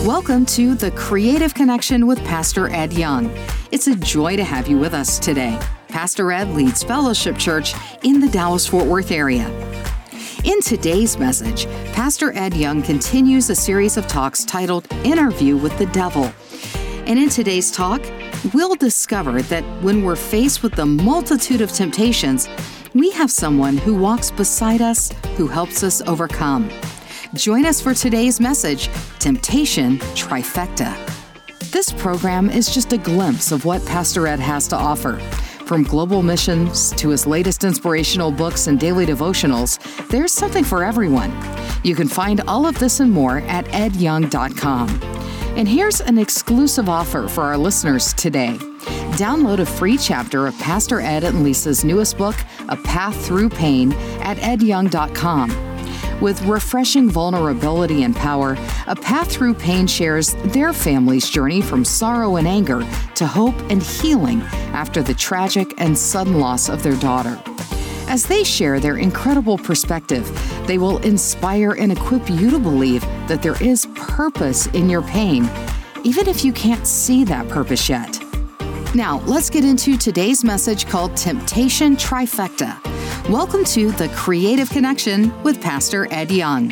Welcome to The Creative Connection with Pastor Ed Young. It's a joy to have you with us today. Pastor Ed leads Fellowship Church in the Dallas-Fort Worth area. In today's message, Pastor Ed Young continues a series of talks titled Interview with the Devil. And in today's talk, we'll discover that when we're faced with the multitude of temptations, we have someone who walks beside us, who helps us overcome. Join us for today's message, Temptation Trifecta. This program is just a glimpse of what Pastor Ed has to offer. From global missions to his latest inspirational books and daily devotionals, there's something for everyone. You can find all of this and more at edyoung.com. And here's an exclusive offer for our listeners today. Download a free chapter of Pastor Ed and Lisa's newest book, A Path Through Pain, at edyoung.com. With refreshing vulnerability and power, A Path Through Pain shares their family's journey from sorrow and anger to hope and healing after the tragic and sudden loss of their daughter. As they share their incredible perspective, they will inspire and equip you to believe that there is purpose in your pain, even if you can't see that purpose yet. Now, let's get into today's message called Temptation Trifecta. Welcome to The Creative Connection with Pastor Ed Young.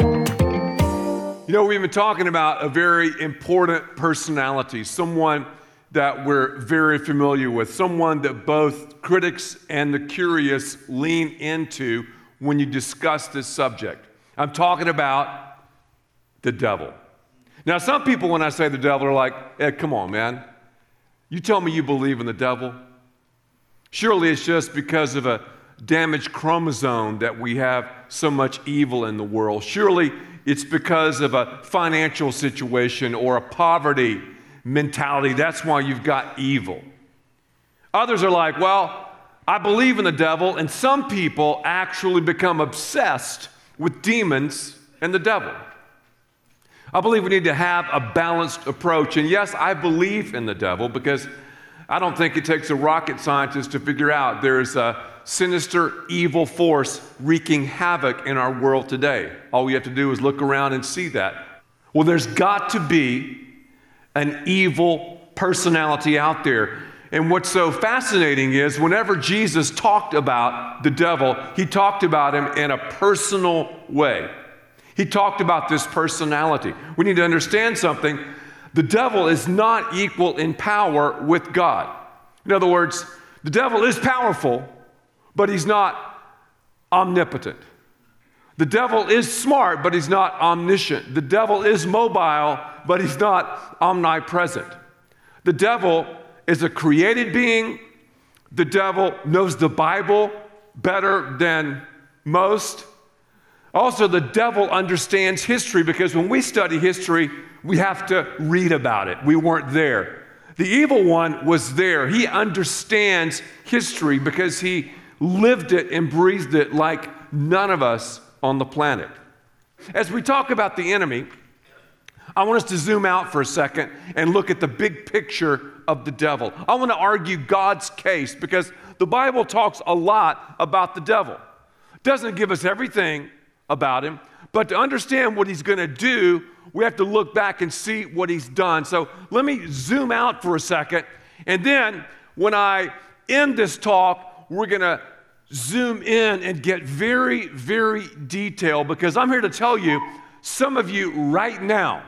You know, we've been talking about a very important personality, someone that we're very familiar with, someone that both critics and the curious lean into when you discuss this subject. I'm talking about the devil. Now, some people, when I say the devil, are like, Ed, come on, man. You tell me you believe in the devil? Surely it's just because of a damaged chromosome that we have so much evil in the world. Surely it's because of a financial situation or a poverty mentality. That's why you've got evil. Others are like, well, I believe in the devil, and some people actually become obsessed with demons and the devil. I believe we need to have a balanced approach. And yes, I believe in the devil because I don't think it takes a rocket scientist to figure out there's a sinister, evil force wreaking havoc in our world today. All we have to do is look around and see that. Well, there's got to be an evil personality out there. And what's so fascinating is whenever Jesus talked about the devil, he talked about him in a personal way. He talked about this personality. We need to understand something. The devil is not equal in power with God. In other words, the devil is powerful, but he's not omnipotent. The devil is smart, but he's not omniscient. The devil is mobile, but he's not omnipresent. The devil is a created being. The devil knows the Bible better than most. Also, the devil understands history because when we study history, we have to read about it. We weren't there. The evil one was there. He understands history because he lived it and breathed it like none of us on the planet. As we talk about the enemy, I want us to zoom out for a second and look at the big picture of the devil. I want to argue God's case because the Bible talks a lot about the devil. It doesn't give us everything about him, but to understand what he's going to do, we have to look back and see what he's done. So let me zoom out for a second, and then when I end this talk, we're going to zoom in and get very, very detailed because I'm here to tell you, some of you right now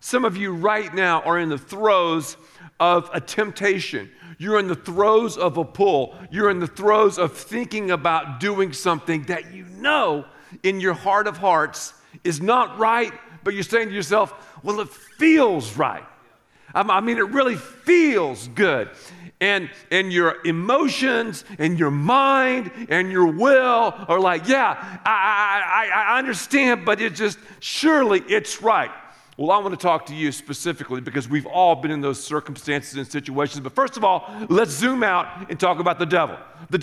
are in the throes of a temptation. You're in the throes of a pull. You're in the throes of thinking about doing something that you know in your heart of hearts is not right, but you're saying to yourself, well, it feels right. I mean, it really feels good. And your emotions and your mind and your will are like, yeah, I understand, but surely it's right. Well, I want to talk to you specifically because we've all been in those circumstances and situations. But first of all, let's zoom out and talk about the devil. The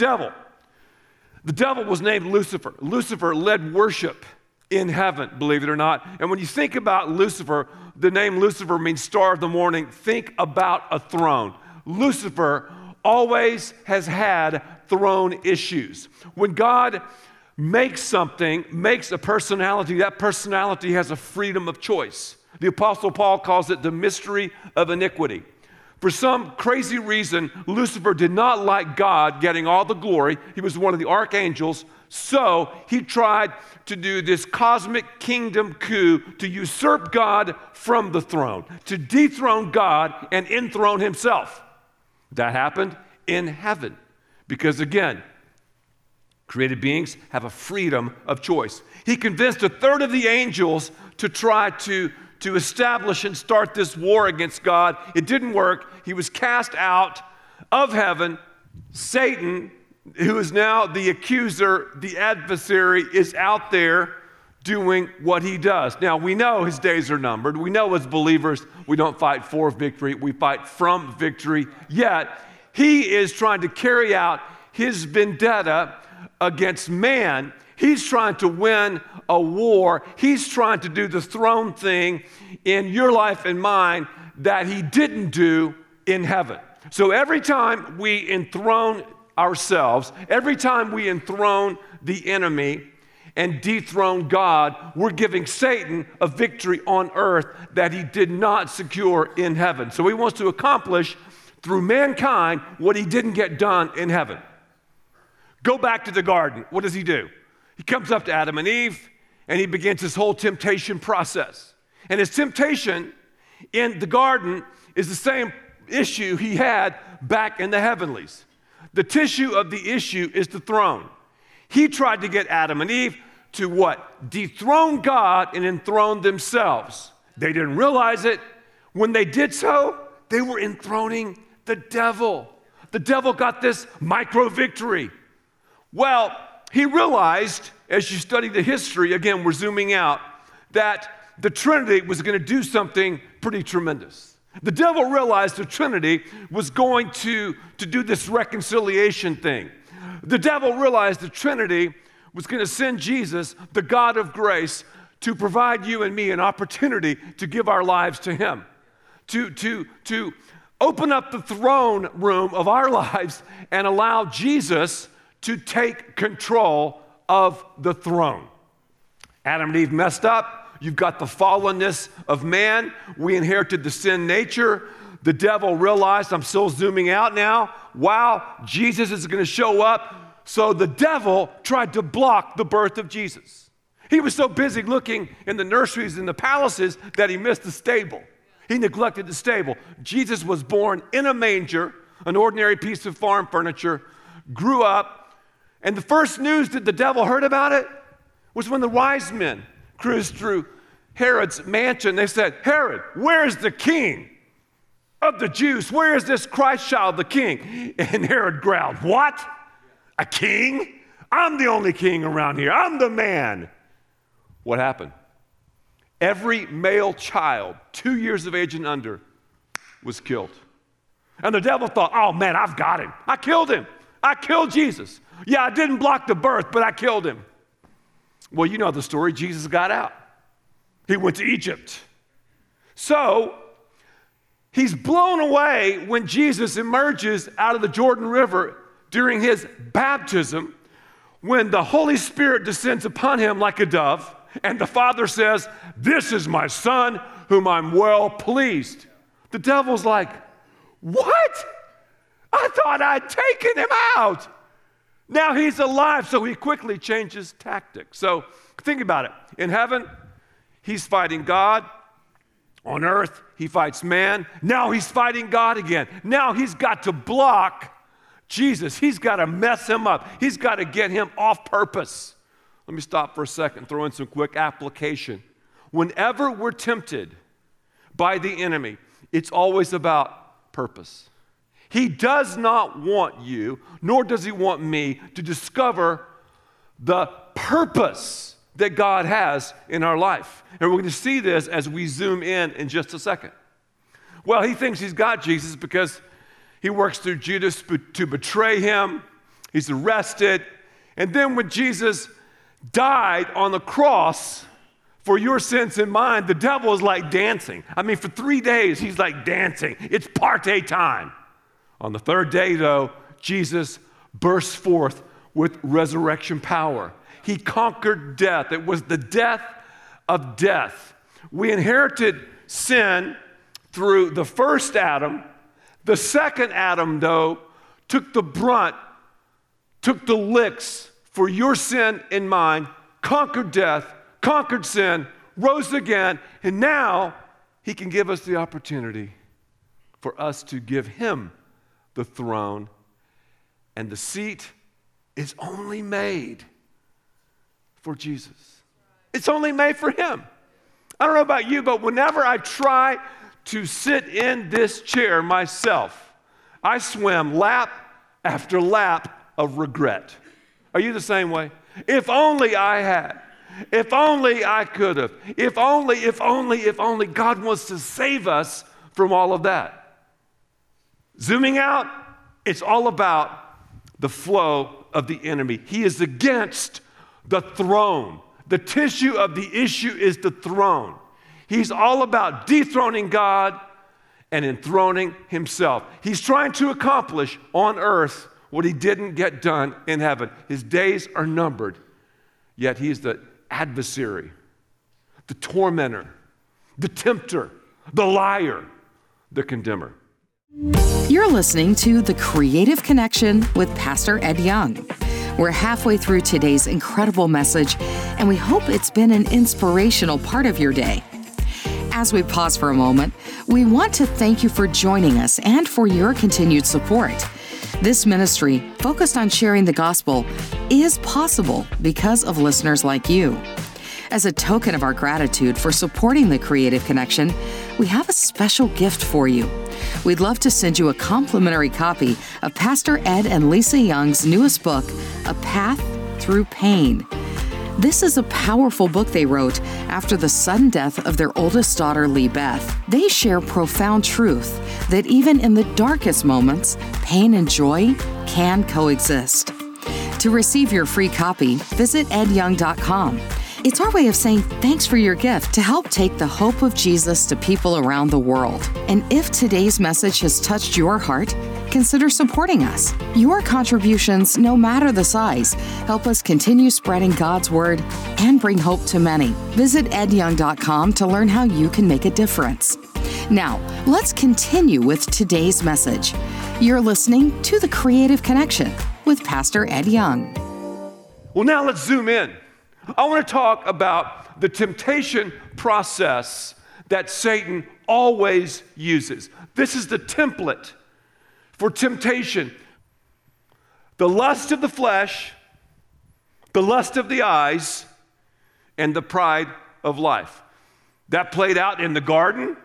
devil was named Lucifer. Lucifer led worship in heaven, believe it or not. And when you think about Lucifer, the name Lucifer means star of the morning. Think about a throne. Lucifer always has had throne issues. When God makes a personality, that personality has a freedom of choice. The Apostle Paul calls it the mystery of iniquity. For some crazy reason, Lucifer did not like God getting all the glory. He was one of the archangels. So he tried to do this cosmic kingdom coup to usurp God from the throne, to dethrone God and enthrone himself. That happened in heaven because, again, created beings have a freedom of choice. He convinced a third of the angels to try to establish and start this war against God. It didn't work. He was cast out of heaven. Satan, who is now the accuser, the adversary, is out there doing what he does. Now, we know his days are numbered. We know as believers, we don't fight for victory. We fight from victory. Yet, he is trying to carry out his vendetta against man. He's trying to win a war. He's trying to do the throne thing in your life and mine that he didn't do in heaven. So every time we enthrone ourselves, every time we enthrone the enemy and dethrone God, we're giving Satan a victory on earth that he did not secure in heaven. So he wants to accomplish through mankind what he didn't get done in heaven. Go back to the garden. What does he do? He comes up to Adam and Eve, and he begins his whole temptation process. And his temptation in the garden is the same issue he had back in the heavenlies. The tissue of the issue is the throne. He tried to get Adam and Eve to what? Dethrone God and enthrone themselves. They didn't realize it. When they did so, they were enthroning the devil. The devil got this micro victory. Well, he realized, as you study the history, again, we're zooming out, that the Trinity was going to do something pretty tremendous. The devil realized the Trinity was going to do this reconciliation thing. The devil realized the Trinity was going to send Jesus, the God of grace, to provide you and me an opportunity to give our lives to him, to open up the throne room of our lives and allow Jesus to take control of the throne. Adam and Eve messed up. You've got the fallenness of man. We inherited the sin nature. The devil realized, I'm still zooming out now, wow, Jesus is going to show up. So the devil tried to block the birth of Jesus. He was so busy looking in the nurseries and the palaces that he missed the stable. He neglected the stable. Jesus was born in a manger, an ordinary piece of farm furniture, grew up, and the first news that the devil heard about it was when the wise men cruised through Herod's mansion. They said, Herod, where's the king of the Jews? Where is this Christ child, the king? And Herod growled, what? A king? I'm the only king around here. I'm the man. What happened? Every male child, 2 years of age and under, was killed. And the devil thought, oh man, I've got him. I killed him. I killed Jesus. Yeah, I didn't block the birth, but I killed him. Well, you know the story. Jesus got out. He went to Egypt. So he's blown away when Jesus emerges out of the Jordan River during his baptism, when the Holy Spirit descends upon him like a dove, and the Father says, this is my Son whom I'm well pleased. The devil's like, what? I thought I'd taken him out. Now he's alive, so he quickly changes tactics. So think about it. In heaven, he's fighting God. On earth, he fights man. Now he's fighting God again. Now he's got to block Jesus. He's got to mess him up. He's got to get him off purpose. Let me stop for a second, throw in some quick application. Whenever we're tempted by the enemy, it's always about purpose. He does not want you, nor does he want me, to discover the purpose that God has in our life. And we're going to see this as we zoom in just a second. Well, he thinks he's got Jesus because he works through Judas to betray him. He's arrested. And then when Jesus died on the cross for your sins and mine, the devil is like dancing. I mean, for 3 days, he's like dancing. It's party time. On the third day, though, Jesus burst forth with resurrection power. He conquered death. It was the death of death. We inherited sin through the first Adam. The second Adam, though, took the brunt, took the licks for your sin and mine, conquered death, conquered sin, rose again, and now he can give us the opportunity for us to give him the throne, and the seat is only made for Jesus. It's only made for him. I don't know about you, but whenever I try to sit in this chair myself, I swim lap after lap of regret. Are you the same way? If only I had. If only I could have. If only God wants to save us from all of that. Zooming out, it's all about the flow of the enemy. He is against the throne. The tissue of the issue is the throne. He's all about dethroning God and enthroning himself. He's trying to accomplish on earth what he didn't get done in heaven. His days are numbered, yet he's the adversary, the tormentor, the tempter, the liar, the condemner. You're listening to The Creative Connection with Pastor Ed Young. We're halfway through today's incredible message, and we hope it's been an inspirational part of your day. As we pause for a moment, we want to thank you for joining us and for your continued support. This ministry, focused on sharing the gospel, is possible because of listeners like you. As a token of our gratitude for supporting The Creative Connection, we have a special gift for you. We'd love to send you a complimentary copy of Pastor Ed and Lisa Young's newest book, A Path Through Pain. This is a powerful book they wrote after the sudden death of their oldest daughter, Lee Beth. They share profound truth that even in the darkest moments, pain and joy can coexist. To receive your free copy, visit edyoung.com. It's our way of saying thanks for your gift to help take the hope of Jesus to people around the world. And if today's message has touched your heart, consider supporting us. Your contributions, no matter the size, help us continue spreading God's word and bring hope to many. Visit edyoung.com to learn how you can make a difference. Now, let's continue with today's message. You're listening to The Creative Connection with Pastor Ed Young. Well, now let's zoom in. I want to talk about the temptation process that Satan always uses. This is the template for temptation. The lust of the flesh, the lust of the eyes, and the pride of life. That played out in the garden,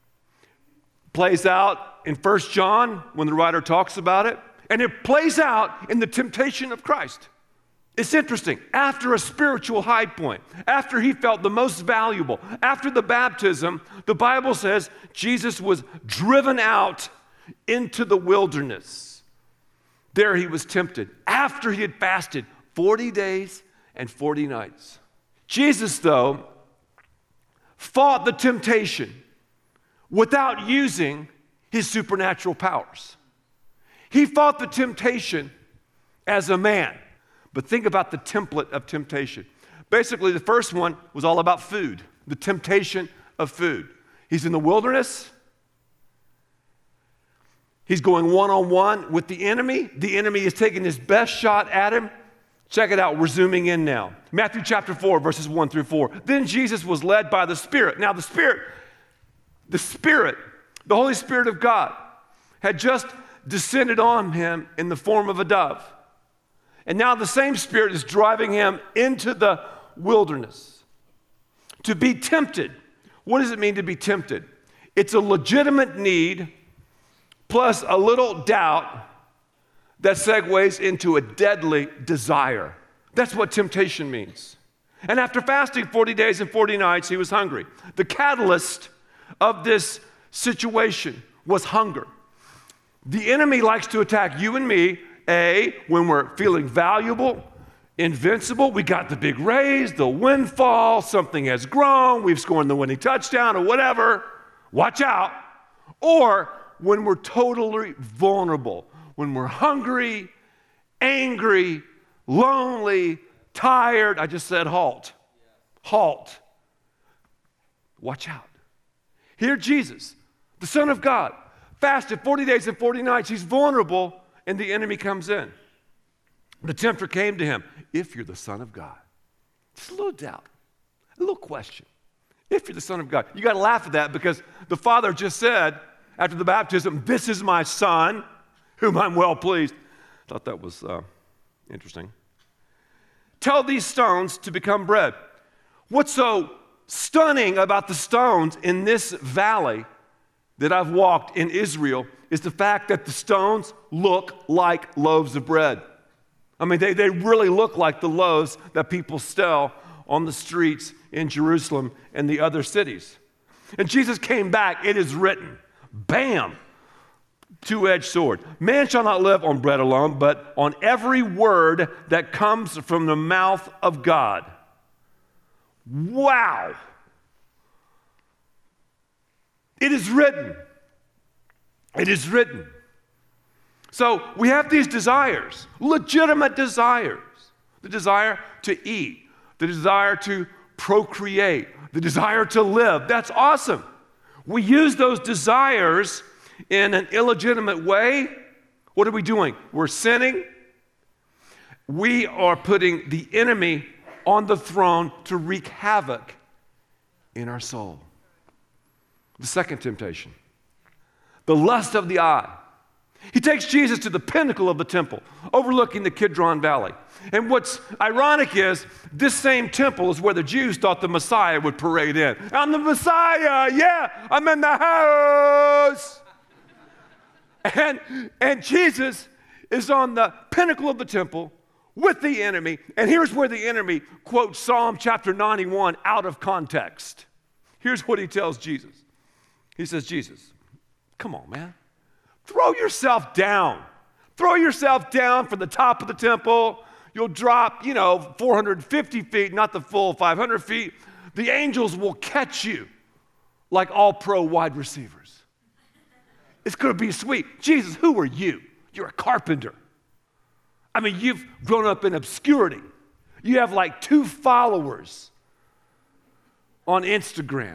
plays out in 1 John when the writer talks about it, and it plays out in the temptation of Christ. It's interesting. After a spiritual high point, after he felt the most valuable, after the baptism, the Bible says Jesus was driven out into the wilderness. There he was tempted after he had fasted 40 days and 40 nights. Jesus, though, fought the temptation without using his supernatural powers. He fought the temptation as a man. But think about the template of temptation. Basically, the first one was all about food, the temptation of food. He's in the wilderness. He's going one-on-one with the enemy. The enemy is taking his best shot at him. Check it out. We're zooming in now. Matthew chapter 4, verses 1 through 4. Then Jesus was led by the Spirit. Now, the Spirit, the Holy Spirit of God, had just descended on him in the form of a dove. And now the same Spirit is driving him into the wilderness to be tempted. What does it mean to be tempted? It's a legitimate need plus a little doubt that segues into a deadly desire. That's what temptation means. And after fasting 40 days and 40 nights, he was hungry. The catalyst of this situation was hunger. The enemy likes to attack you and me when we're feeling valuable, invincible, we got the big raise, the windfall, something has grown, we've scored the winning touchdown or whatever, watch out. Or when we're totally vulnerable, when we're hungry, angry, lonely, tired, I just said halt. Halt. Watch out. Here Jesus, the Son of God, fasted 40 days and 40 nights. He's vulnerable, and the enemy comes in. The tempter came to him, if you're the Son of God. Just a little doubt, a little question. If you're the Son of God. You got to laugh at that because the Father just said after the baptism, this is my Son, whom I'm well pleased. Thought that was interesting. Tell these stones to become bread. What's so stunning about the stones in this valley that I've walked in Israel is the fact that the stones look like loaves of bread. I mean, they really look like the loaves that people sell on the streets in Jerusalem and the other cities. And Jesus came back, it is written, bam, two-edged sword. Man shall not live on bread alone, but on every word that comes from the mouth of God. Wow. It is written. It is written. So we have these desires, legitimate desires. The desire to eat, the desire to procreate, the desire to live. That's awesome. We use those desires in an illegitimate way. What are we doing? We're sinning. We are putting the enemy on the throne to wreak havoc in our soul. The second temptation, the lust of the eye. He takes Jesus to the pinnacle of the temple, overlooking the Kidron Valley. And what's ironic is this same temple is where the Jews thought the Messiah would parade in. I'm the Messiah, yeah, I'm in the house. And Jesus is on the pinnacle of the temple with the enemy. And here's where the enemy quotes Psalm chapter 91 out of context. Here's what he tells Jesus. He says, Jesus, come on, man. Throw yourself down. Throw yourself down from the top of the temple. You'll drop, 450 feet, not the full 500 feet. The angels will catch you like all pro wide receivers. It's going to be sweet. Jesus, who are you? You're a carpenter. I mean, you've grown up in obscurity. You have like 2 followers on Instagram.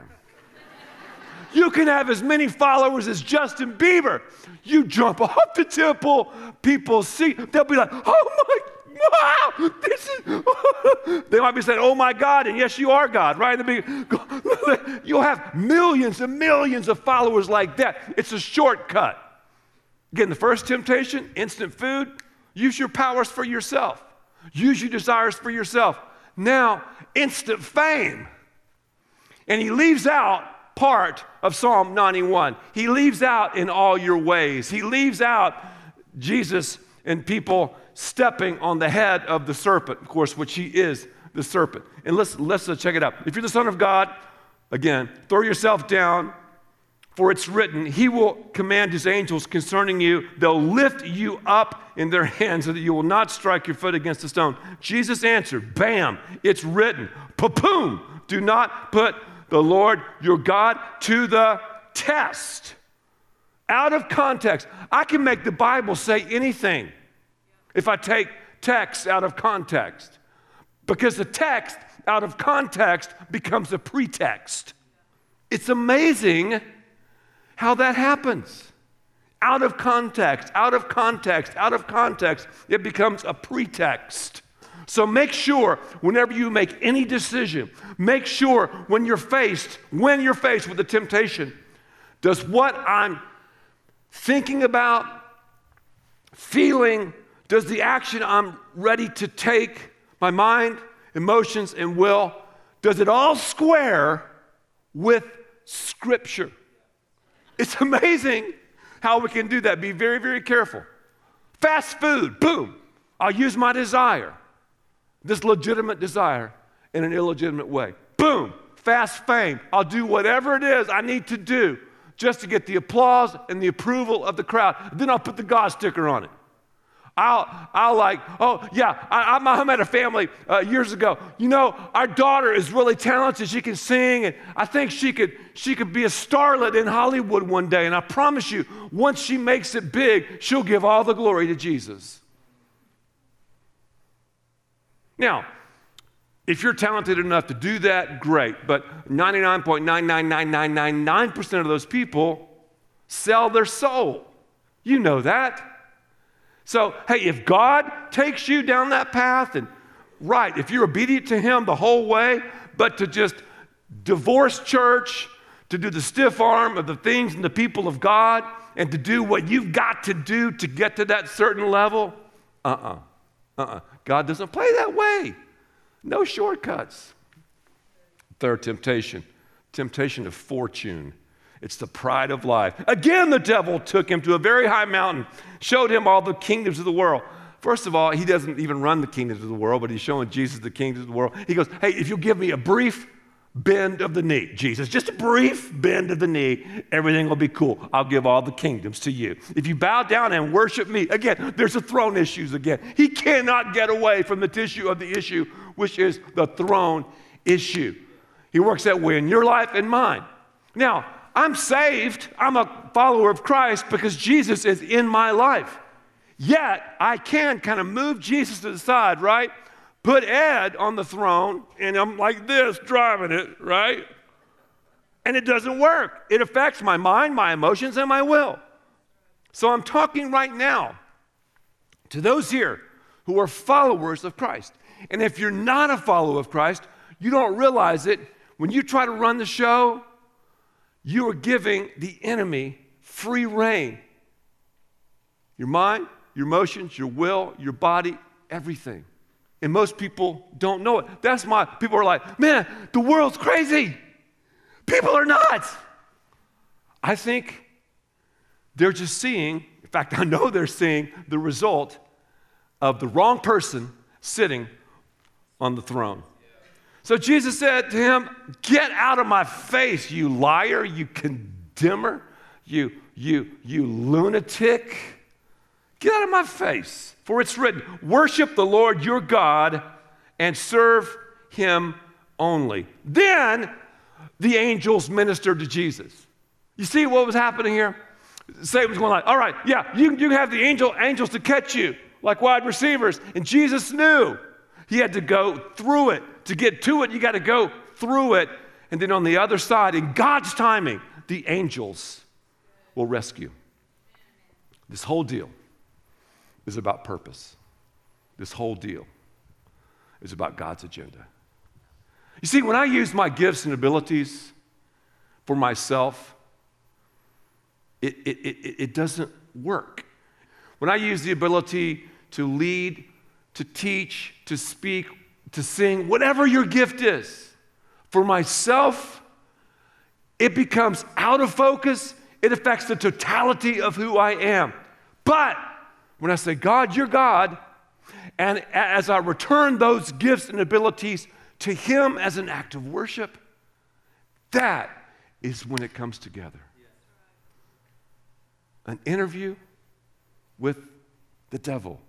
You can have as many followers as Justin Bieber. You jump off the temple, people see, they'll be like, oh my, wow, this is, they might be saying, oh my God, and yes, you are God, right? You'll have millions and millions of followers like that. It's a shortcut. Again, the first temptation, instant food, use your powers for yourself. Use your desires for yourself. Now, instant fame. And he leaves out part of Psalm 91. He leaves out in all your ways. He leaves out Jesus and people stepping on the head of the serpent, of course, which he is the serpent. And let's check it out. If you're the Son of God, again, throw yourself down, for it's written, he will command his angels concerning you. They'll lift you up in their hands so that you will not strike your foot against a stone. Jesus answered, bam, it's written. Pa-poom, do not put the Lord your God to the test. Out of context. I can make the Bible say anything if I take text out of context. Because the text out of context becomes a pretext. It's amazing how that happens. Out of context, out of context, out of context, it becomes a pretext. So make sure whenever you make any decision, make sure when you're faced with a temptation, does what I'm thinking about, feeling, does the action I'm ready to take, my mind, emotions, and will, does it all square with Scripture? It's amazing how we can do that. Be very, very careful. Fast food, boom, I'll use my desire. This legitimate desire in an illegitimate way. Boom, fast fame. I'll do whatever it is I need to do just to get the applause and the approval of the crowd. Then I'll put the God sticker on it. I met a family years ago. Our daughter is really talented. She can sing, and I think she could be a starlet in Hollywood one day. And I promise you, once she makes it big, she'll give all the glory to Jesus. Now, If you're talented enough to do that, great. But 99.99999% of those people sell their soul. You know that. So, hey, if God takes you down that path, and right, if you're obedient to him the whole way, but to just divorce church, to do the stiff arm of the things and the people of God, and to do what you've got to do to get to that certain level, God doesn't play that way. No shortcuts. Third temptation of fortune. It's the pride of life. Again, the devil took him to a very high mountain, showed him all the kingdoms of the world. First of all, he doesn't even run the kingdoms of the world, but he's showing Jesus the kingdoms of the world. He goes, hey, if you'll give me a brief bend of the knee, Jesus, just a brief bend of the knee, everything will be cool. I'll give all the kingdoms to you. If you bow down and worship me, again, there's the throne issues again. He cannot get away from the tissue of the issue, which is the throne issue. He works that way in your life and mine. Now, I'm saved. I'm a follower of Christ because Jesus is in my life. Yet, I can kind of move Jesus to the side, right? Put Ed on the throne, and I'm like this, driving it, right? And it doesn't work. It affects my mind, my emotions, and my will. So I'm talking right now to those here who are followers of Christ. And if you're not a follower of Christ, you don't realize it. When you try to run the show, you are giving the enemy free rein. Your mind, your emotions, your will, your body, everything. And most people don't know it. That's why people are like, man, the world's crazy. People are nuts. I think they're just seeing, in fact, I know they're seeing the result of the wrong person sitting on the throne. So Jesus said to him, get out of my face, you liar, you condemner, you lunatic. Get out of my face. For it's written, worship the Lord your God and serve him only. Then the angels ministered to Jesus. You see what was happening here? Satan was going like, all right, yeah, you have the angels to catch you like wide receivers. And Jesus knew he had to go through it. To get to it, you got to go through it. And then on the other side, in God's timing, the angels will rescue. This whole deal is about purpose. This whole deal is about God's agenda. You see, when I use my gifts and abilities for myself, it doesn't work. When I use the ability to lead, to teach, to speak, to sing, whatever your gift is, for myself, it becomes out of focus. It affects the totality of who I am. But when I say, God, you're God, and as I return those gifts and abilities to him as an act of worship, that is when it comes together. An interview with the devil.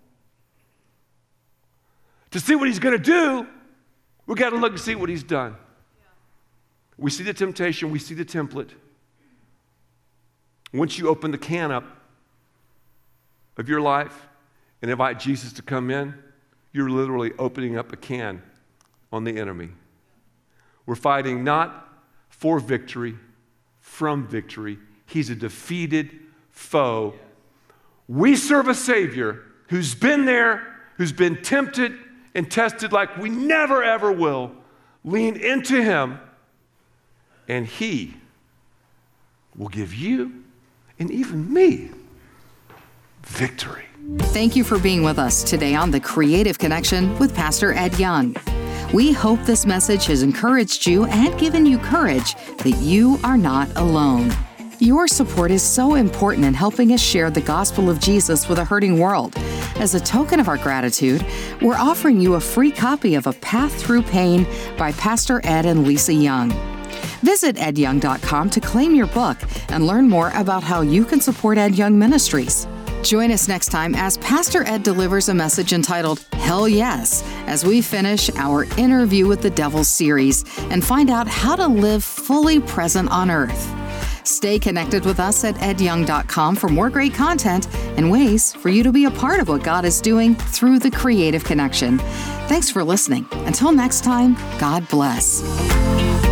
To see what he's going to do, we've got to look and see what he's done. We see the temptation, we see the template. Once you open the can up of your life and invite Jesus to come in, you're literally opening up a can on the enemy. We're fighting not for victory, from victory. He's a defeated foe. We serve a Savior who's been there, who's been tempted and tested like we never ever will. Lean into him, and he will give you and even me victory. Thank you for being with us today on The Creative Connection with Pastor Ed Young. We hope this message has encouraged you and given you courage that you are not alone. Your support is so important in helping us share the gospel of Jesus with a hurting world. As a token of our gratitude, we're offering you a free copy of A Path Through Pain by Pastor Ed and Lisa Young. Visit edyoung.com to claim your book and learn more about how you can support Ed Young Ministries. Join us next time as Pastor Ed delivers a message entitled Hell Yes, as we finish our Interview with the Devil series and find out how to live fully present on earth. Stay connected with us at edyoung.com for more great content and ways for you to be a part of what God is doing through the Creative Connection. Thanks for listening. Until next time, God bless.